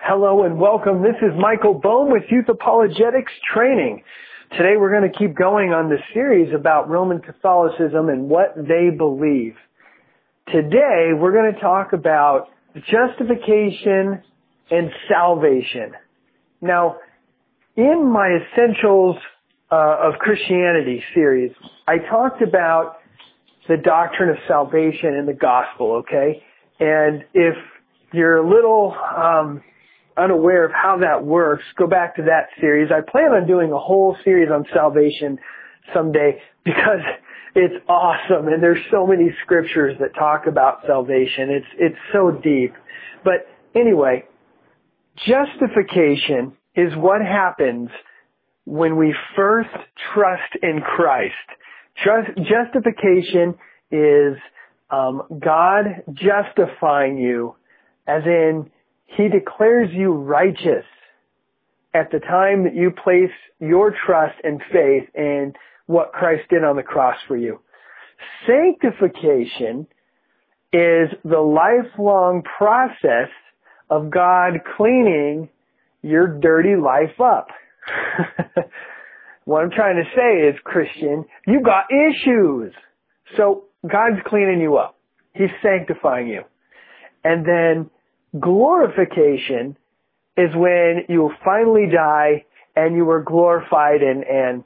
Hello and welcome. This is Michael Bohm with Youth Apologetics Training. Today we're going to keep going on the series about Roman Catholicism and what they believe. Today we're going to talk about justification and salvation. Now, in my Essentials of Christianity series, I talked about the doctrine of salvation in the gospel, okay? And if you're a little unaware of how that works, go back to that series. I plan on doing a whole series on salvation someday because it's awesome and there's so many scriptures that talk about salvation. It's so deep. But anyway, justification is what happens when we first trust in Christ. Justification is God justifying you, as in He declares you righteous at the time that you place your trust and faith in what Christ did on the cross for you. Sanctification is the lifelong process of God cleaning your dirty life up. What I'm trying to say is, Christian, you got issues. So God's cleaning you up. He's sanctifying you. And then glorification is when you finally die and you are glorified and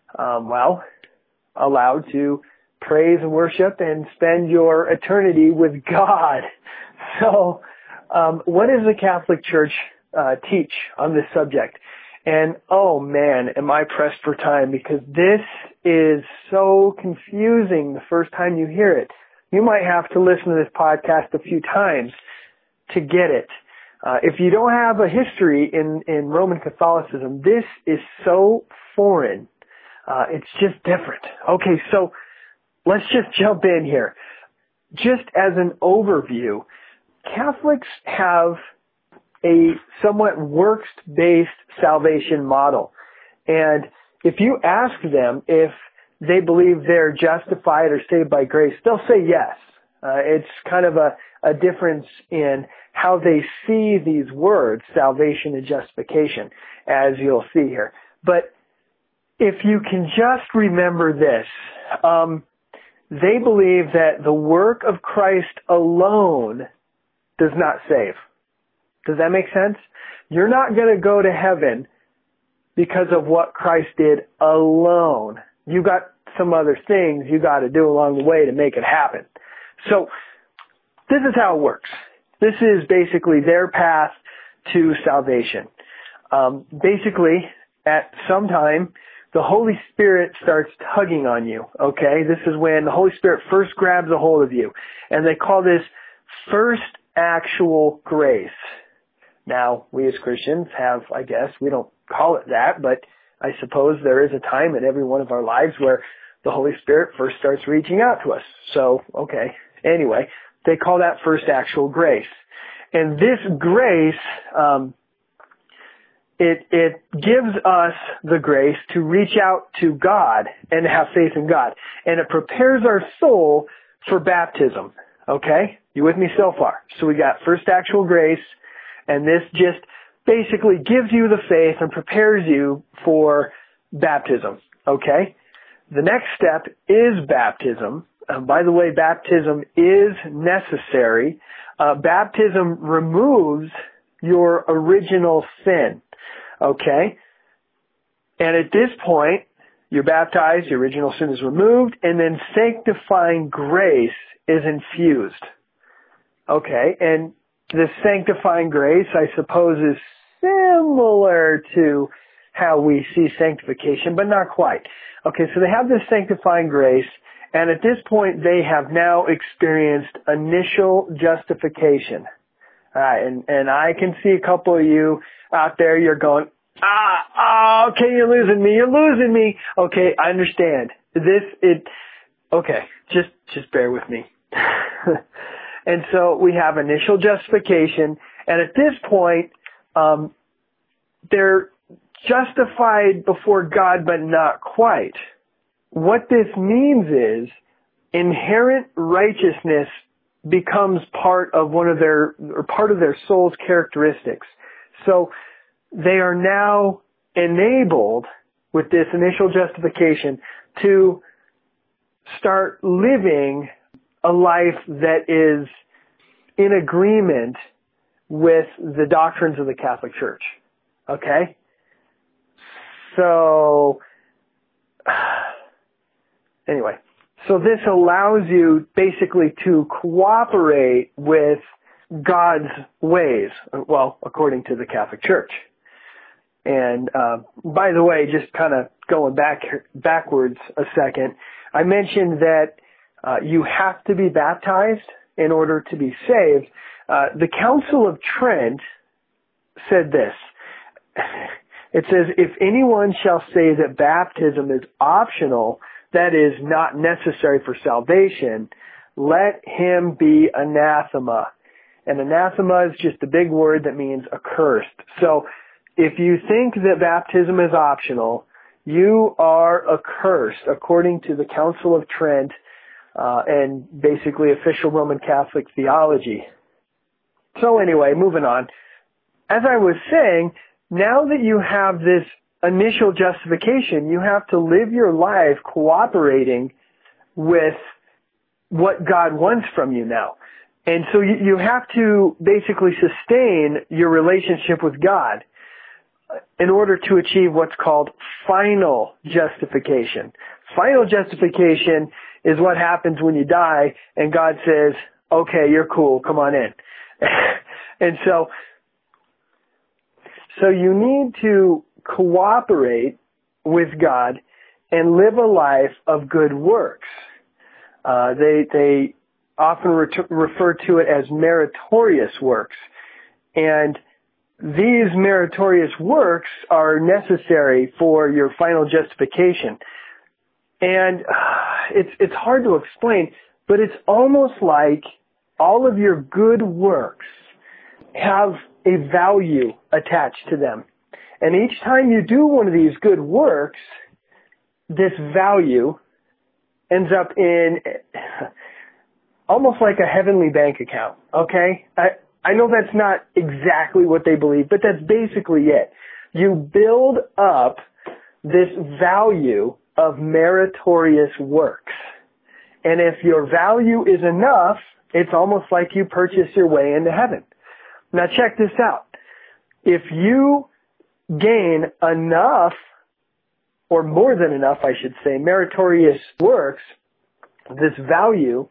allowed to praise and worship and spend your eternity with God. So, what does the Catholic Church teach on this subject? And oh man, am I pressed for time because this is so confusing the first time you hear it. You might have to listen to this podcast a few times to get it. If you don't have a history in Roman Catholicism, this is so foreign. It's just different. Okay, so let's just jump in here. Just as an overview, Catholics have a somewhat works-based salvation model. And if you ask them if they believe they're justified or saved by grace, they'll say yes. It's kind of a difference in how they see these words, salvation and justification, as you'll see here. But if you can just remember this, they believe that the work of Christ alone does not save. Does that make sense? You're not going to go to heaven because of what Christ did alone. You got some other things you got to do along the way to make it happen. So this is how it works. This is basically their path to salvation. Basically, at some time, the Holy Spirit starts tugging on you, okay? This is when the Holy Spirit first grabs a hold of you. And they call this first actual grace. Now, we as Christians have, I guess, we don't call it that, but I suppose there is a time in every one of our lives where the Holy Spirit first starts reaching out to us. So, okay. Anyway, they call that first actual grace. And this grace, it gives us the grace to reach out to God and have faith in God. And it prepares our soul for baptism. Okay? You with me so far? So we got first actual grace, and this just basically gives you the faith and prepares you for baptism. Okay? The next step is baptism. By the way, baptism is necessary. Baptism removes your original sin. Okay? And at this point, you're baptized, your original sin is removed, and then sanctifying grace is infused. Okay? And the sanctifying grace, I suppose, is similar to how we see sanctification, but not quite. Okay, so they have this sanctifying grace, and at this point they have now experienced initial justification. Alright, and I can see a couple of you out there, you're going, okay, you're losing me. Okay, I understand. Okay, just bear with me. And so we have initial justification, and at this point, they're justified before God, but not quite. What this means is inherent righteousness becomes part of their soul's characteristics. So they are now enabled with this initial justification to start living a life that is in agreement with the doctrines of the Catholic Church. Okay? So, anyway. So this allows you basically to cooperate with God's ways, well, according to the Catholic Church. And by the way, just kind of going backwards a second, I mentioned that you have to be baptized in order to be saved. The Council of Trent said this. It says, if anyone shall say that baptism is optional, that is not necessary for salvation, let him be anathema. And anathema is just a big word that means accursed. So if you think that baptism is optional, you are accursed according to the Council of Trent and basically official Roman Catholic theology. So anyway, moving on. As I was saying, now that you have this initial justification, you have to live your life cooperating with what God wants from you now. And so you have to basically sustain your relationship with God in order to achieve what's called final justification. Final justification is what happens when you die and God says, okay, you're cool, come on in. And so you need to cooperate with God and live a life of good works. They often refer to it as meritorious works. And these meritorious works are necessary for your final justification. And it's hard to explain, but it's almost like all of your good works have a value attached to them. And each time you do one of these good works, this value ends up in almost like a heavenly bank account, okay? I know that's not exactly what they believe, but that's basically it. You build up this value of meritorious works. And if your value is enough, it's almost like you purchase your way into heaven. Now check this out. If you gain enough, or more than enough, I should say, meritorious works, this value,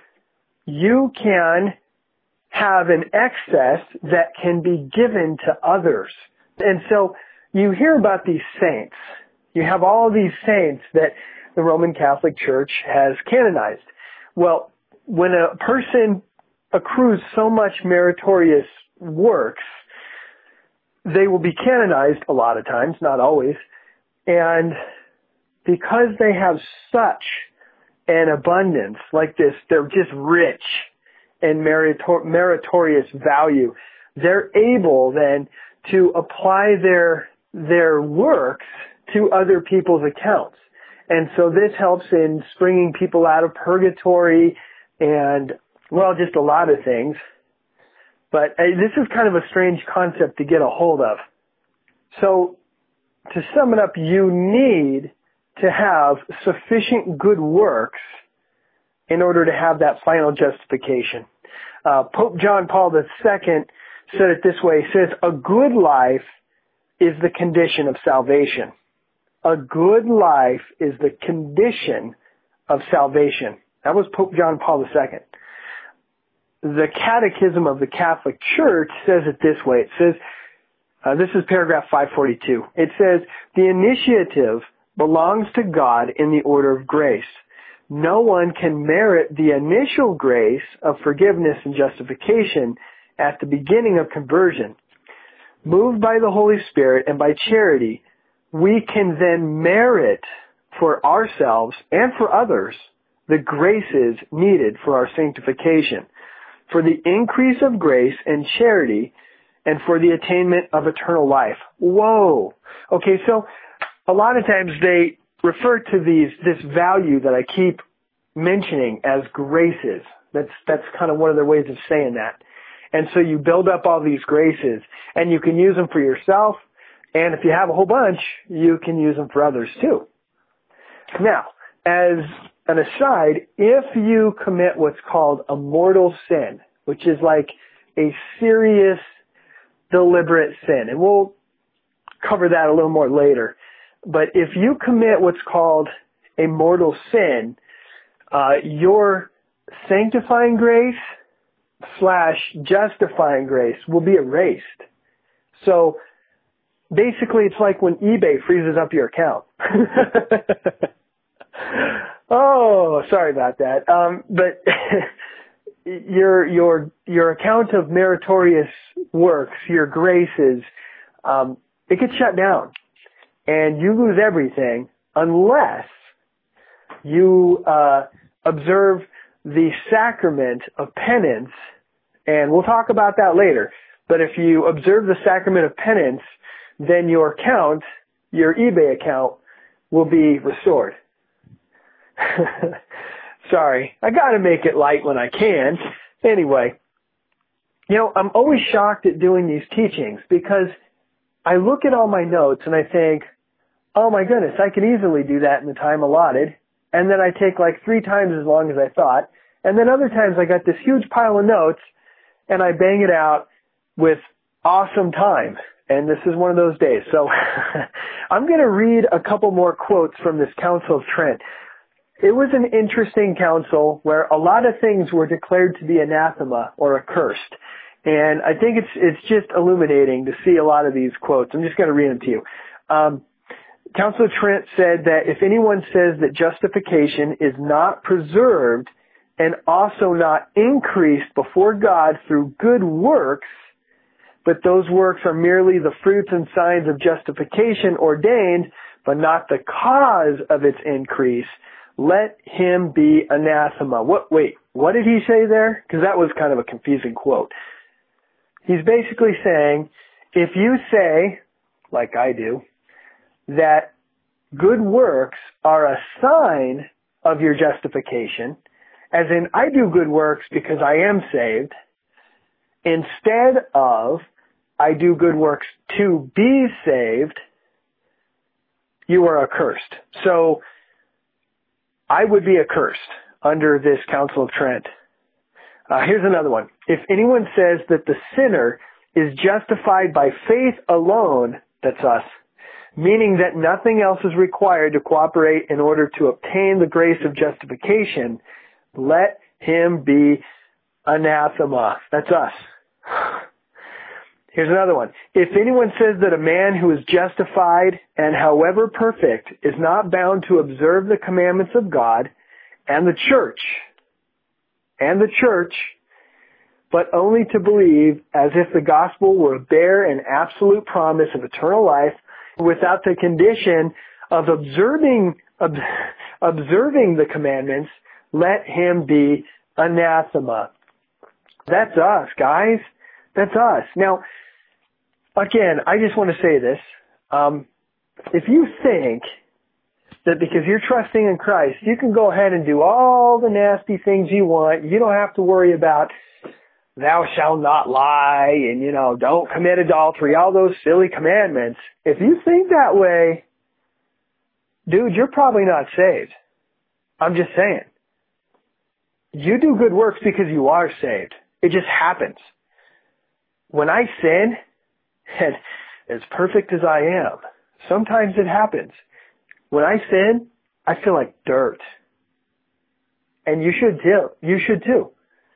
you can have an excess that can be given to others. And so you hear about these saints. You have all these saints that the Roman Catholic Church has canonized. Well, when a person accrues so much meritorious works, they will be canonized a lot of times, not always. And because they have such an abundance like this, they're just rich in meritorious value. They're able then to apply their works to other people's accounts. And so this helps in springing people out of purgatory and, well, just a lot of things. But this is kind of a strange concept to get a hold of. So to sum it up, you need to have sufficient good works in order to have that final justification. Pope John Paul II said it this way. He says, a good life is the condition of salvation. A good life is the condition of salvation. That was Pope John Paul II. The Catechism of the Catholic Church says it this way. It says, this is paragraph 542. It says, the initiative belongs to God in the order of grace. No one can merit the initial grace of forgiveness and justification at the beginning of conversion. Moved by the Holy Spirit and by charity, we can then merit for ourselves and for others the graces needed for our sanctification, for the increase of grace and charity, and for the attainment of eternal life. Whoa! Okay, so a lot of times they refer to this value that I keep mentioning as graces. That's kind of one of their ways of saying that. And so you build up all these graces, and you can use them for yourself, and if you have a whole bunch, you can use them for others too. Now, as an aside, if you commit what's called a mortal sin, which is like a serious, deliberate sin, and we'll cover that a little more later, but if you commit what's called a mortal sin, your sanctifying grace / justifying grace will be erased. So basically it's like when eBay freezes up your account. Oh, sorry about that. But your account of meritorious works, your graces, it gets shut down, and you lose everything unless you observe the sacrament of penance, and we'll talk about that later. But if you observe the sacrament of penance, then your account, your eBay account, will be restored. Sorry, I gotta make it light when I can. Anyway, I'm always shocked at doing these teachings because I look at all my notes and I think, oh my goodness, I could easily do that in the time allotted. And then I take like 3 times as long as I thought. And then other times I got this huge pile of notes and I bang it out with awesome time. And this is one of those days. So I'm going to read a couple more quotes from this Council of Trent. It was an interesting council where a lot of things were declared to be anathema or accursed. And I think it's just illuminating to see a lot of these quotes. I'm just going to read them to you. Council of Trent said that if anyone says that justification is not preserved and also not increased before God through good works, but those works are merely the fruits and signs of justification ordained, but not the cause of its increase, let him be anathema. What did he say there? Because that was kind of a confusing quote. He's basically saying, if you say, like I do, that good works are a sign of your justification, as in I do good works because I am saved, instead of I do good works to be saved, you are accursed. So I would be accursed under this Council of Trent. Here's another one. If anyone says that the sinner is justified by faith alone, that's us, meaning that nothing else is required to cooperate in order to obtain the grace of justification, let him be anathema. That's us. Here's another one. If anyone says that a man who is justified and however perfect is not bound to observe the commandments of God and the church, but only to believe as if the gospel were a bare and absolute promise of eternal life without the condition of observing the commandments, let him be anathema. That's us, guys. That's us. Now, again, I just want to say this. If you think that because you're trusting in Christ, you can go ahead and do all the nasty things you want, you don't have to worry about thou shalt not lie and, don't commit adultery, all those silly commandments. If you think that way, dude, you're probably not saved. I'm just saying. You do good works because you are saved. It just happens. When I sin, and as perfect as I am, sometimes it happens. When I sin, I feel like dirt. And you should too. You should too.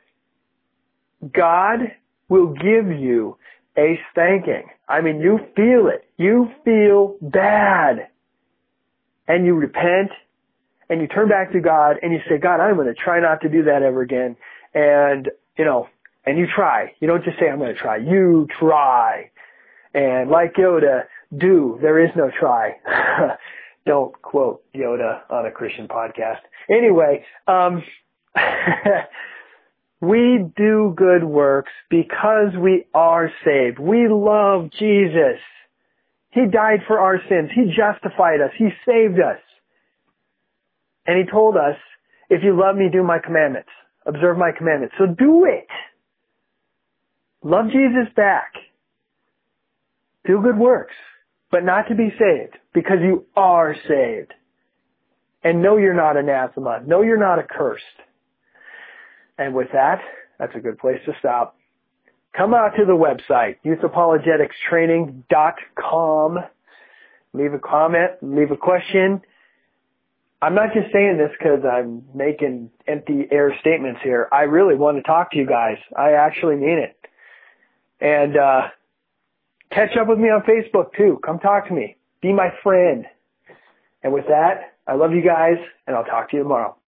God will give you a spanking. I mean, you feel it. You feel bad. And you repent, and you turn back to God, and you say, God, I'm going to try not to do that ever again. And, and you try. You don't just say, I'm going to try. You try. And like Yoda, there is no try. Don't quote Yoda on a Christian podcast. Anyway, we do good works because we are saved. We love Jesus. He died for our sins. He justified us. He saved us. And He told us, if you love me, do my commandments. Observe my commandments. So do it. Love Jesus back. Do good works, but not to be saved, because you are saved. And know you're not anathema. Know you're not accursed. And with that, that's a good place to stop. Come out to the website, youthapologeticstraining.com. Leave a comment, leave a question. I'm not just saying this because I'm making empty air statements here. I really want to talk to you guys. I actually mean it. And catch up with me on Facebook too. Come talk to me. Be my friend. And with that, I love you guys, and I'll talk to you tomorrow.